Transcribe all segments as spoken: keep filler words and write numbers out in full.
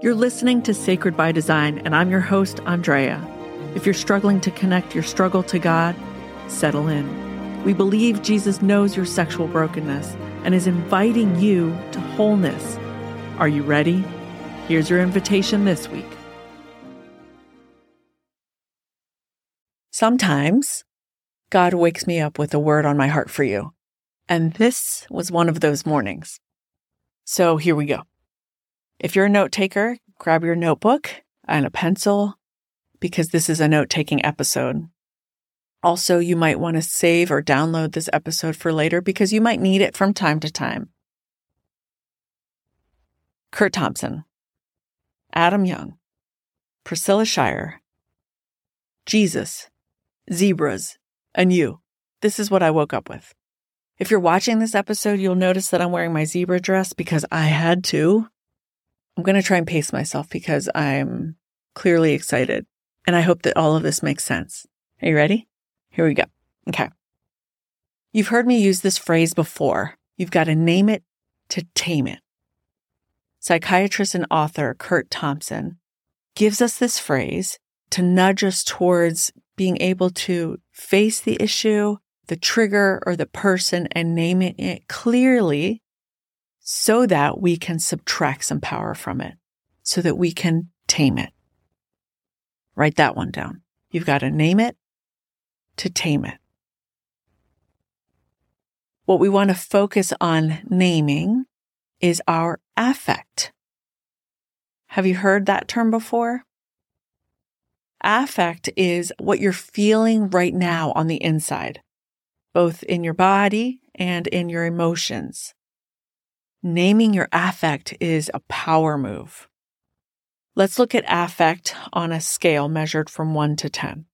You're listening to Sacred by Design, and I'm your host, Andrea. If you're struggling to connect your struggle to God, settle in. We believe Jesus knows your sexual brokenness and is inviting you to wholeness. Are you ready? Here's your invitation this week. Sometimes God wakes me up with a word on my heart for you. And this was one of those mornings. So here we go. If you're a note taker, grab your notebook and a pencil because this is a note-taking episode. Also, you might want to save or download this episode for later because you might need it from time to time. Curt Thompson, Adam Young, Priscilla Shirer, Jesus, zebras, and you. This is what I woke up with. If you're watching this episode, you'll notice that I'm wearing my zebra dress because I had to. I'm going to try and pace myself because I'm clearly excited, and I hope that all of this makes sense. Are you ready? Here we go. Okay. You've heard me use this phrase before. You've got to name it to tame it. Psychiatrist and author Curt Thompson gives us this phrase to nudge us towards being able to face the issue, the trigger, or the person and naming it clearly so that we can subtract some power from it, so that we can tame it. Write that one down. You've got to name it to tame it. What we want to focus on naming is our affect. Have you heard that term before? Affect is what you're feeling right now on the inside, both in your body and in your emotions. Naming your affect is a power move. Let's look at affect on a scale measured from one to ten.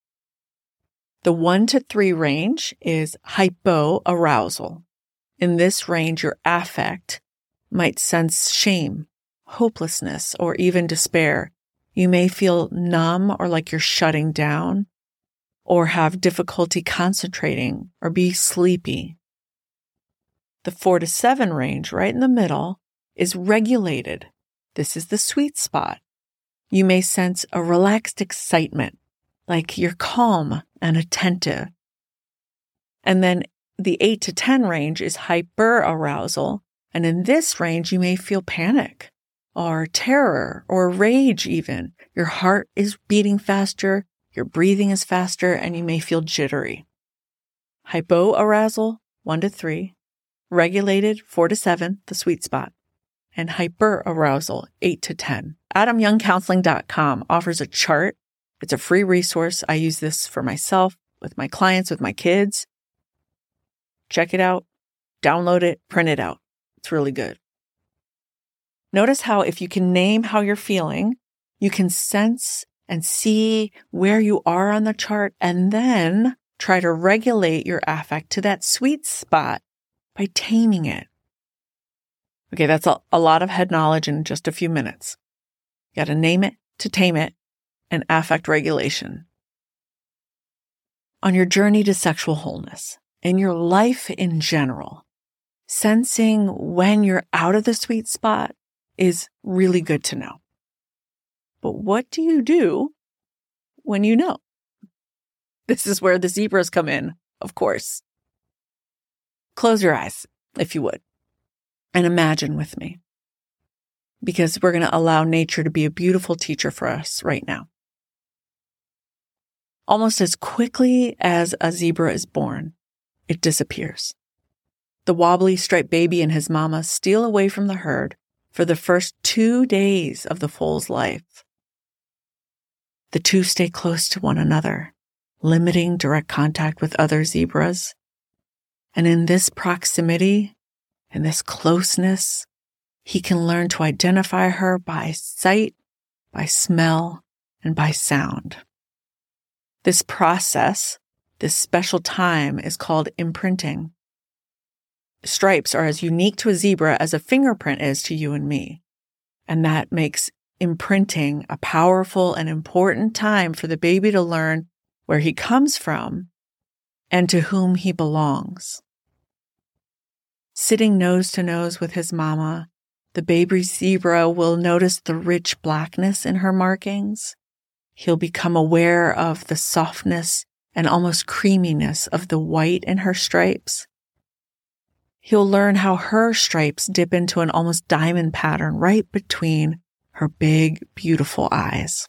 The one to three range is hypoarousal. In this range, your affect might sense shame, hopelessness, or even despair. You may feel numb or like you're shutting down, or have difficulty concentrating or be sleepy. The four to seven range, right in the middle, is regulated. This is the sweet spot. You may sense a relaxed excitement, like you're calm and attentive. And then the eight to ten range is hyperarousal. And in this range, you may feel panic or terror or rage even. Your heart is beating faster, your breathing is faster, and you may feel jittery. Hypoarousal, one to three. Regulated, four to seven, the sweet spot. And hyperarousal, eight to ten. Adam Young Counseling dot com offers a chart. It's a free resource. I use this for myself, with my clients, with my kids. Check it out, download it, print it out. It's really good. Notice how if you can name how you're feeling, you can sense and see where you are on the chart and then try to regulate your affect to that sweet spot by taming it. Okay, that's a, a lot of head knowledge in just a few minutes. You got to name it to tame it and affect regulation. On your journey to sexual wholeness, in your life in general, sensing when you're out of the sweet spot is really good to know. But what do you do when you know? This is where the zebras come in, of course. Close your eyes, if you would, and imagine with me, because we're going to allow nature to be a beautiful teacher for us right now. Almost as quickly as a zebra is born, it disappears. The wobbly striped baby and his mama steal away from the herd for the first two days of the foal's life. The two stay close to one another, limiting direct contact with other zebras. And in this proximity, in this closeness, he can learn to identify her by sight, by smell, and by sound. This process, this special time, is called imprinting. Stripes are as unique to a zebra as a fingerprint is to you and me. And that makes imprinting a powerful and important time for the baby to learn where he comes from and to whom he belongs. Sitting nose to nose with his mama, The baby zebra will notice the rich blackness in her markings. He'll become aware of the softness and almost creaminess of the white in her stripes. He'll learn how her stripes dip into an almost diamond pattern right between her big, beautiful eyes.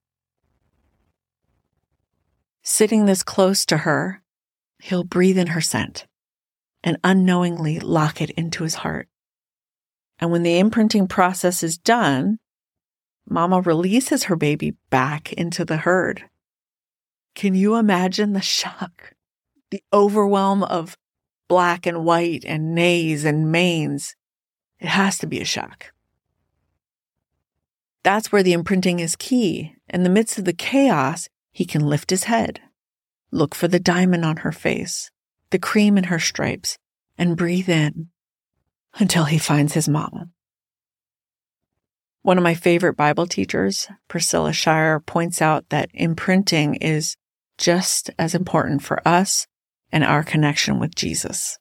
Sitting this close to her, he'll breathe in her scent and unknowingly lock it into his heart. And when the imprinting process is done, Mama releases her baby back into the herd. Can you imagine the shock, the overwhelm of black and white and neighs and manes? It has to be a shock. That's where the imprinting is key. In the midst of the chaos, he can lift his head, look for the diamond on her face, the cream in her stripes, and breathe in until he finds his mom. One of my favorite Bible teachers, Priscilla Shirer, points out that imprinting is just as important for us and our connection with Jesus.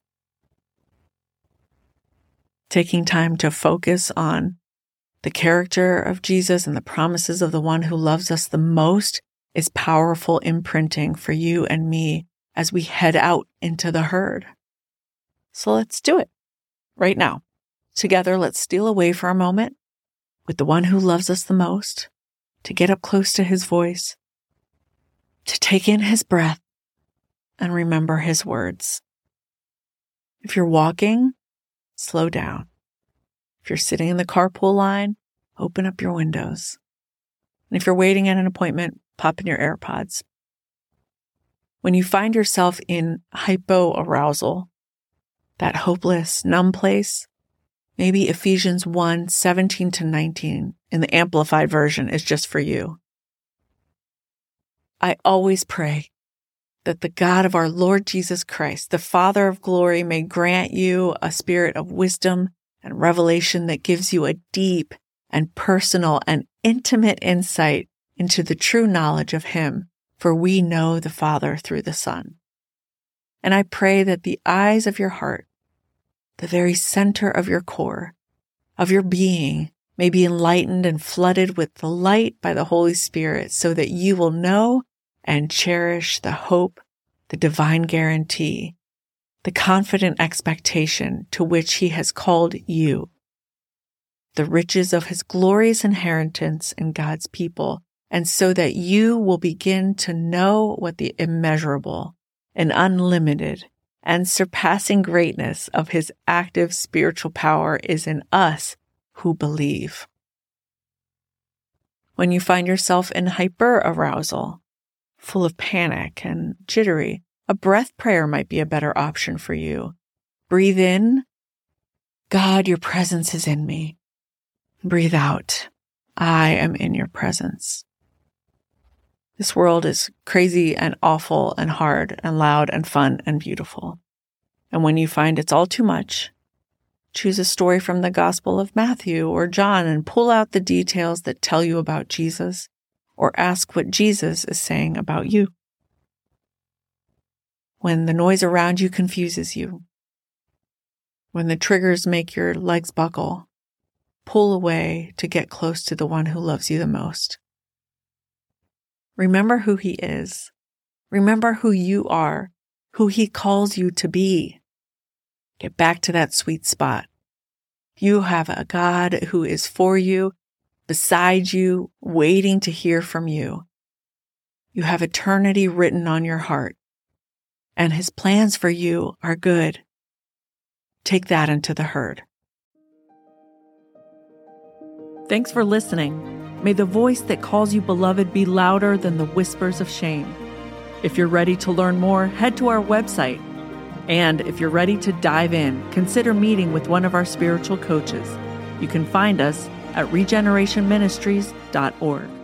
Taking time to focus on the character of Jesus and the promises of the one who loves us the most is powerful imprinting for you and me as we head out into the herd. So let's do it right now. Together, let's steal away for a moment with the one who loves us the most, to get up close to his voice, to take in his breath and remember his words. If you're walking, slow down. If you're sitting in the carpool line, open up your windows. And if you're waiting at an appointment, pop in your AirPods. When you find yourself in hypoarousal, that hopeless, numb place, maybe Ephesians one, seventeen to nineteen in the Amplified version is just for you. I always pray that the God of our Lord Jesus Christ, the Father of glory, may grant you a spirit of wisdom and revelation that gives you a deep and personal and intimate insight into the true knowledge of Him, for we know the Father through the Son. And I pray that the eyes of your heart, the very center of your core, of your being, may be enlightened and flooded with the light by the Holy Spirit so that you will know and cherish the hope, the divine guarantee, the confident expectation to which He has called you, the riches of His glorious inheritance in God's people, and so that you will begin to know what the immeasurable and unlimited and surpassing greatness of His active spiritual power is in us who believe. When you find yourself in hyperarousal, full of panic and jittery, a breath prayer might be a better option for you. Breathe in, God, your presence is in me. Breathe out, I am in your presence. This world is crazy and awful and hard and loud and fun and beautiful. And when you find it's all too much, choose a story from the Gospel of Matthew or John and pull out the details that tell you about Jesus, or ask what Jesus is saying about you. When the noise around you confuses you, when the triggers make your legs buckle, pull away to get close to the one who loves you the most. Remember who He is. Remember who you are, who He calls you to be. Get back to that sweet spot. You have a God who is for you, beside you, waiting to hear from you. You have eternity written on your heart, and His plans for you are good. Take that into the herd. Thanks for listening. May the voice that calls you beloved be louder than the whispers of shame. If you're ready to learn more, head to our website. And if you're ready to dive in, consider meeting with one of our spiritual coaches. You can find us at regeneration ministries dot org.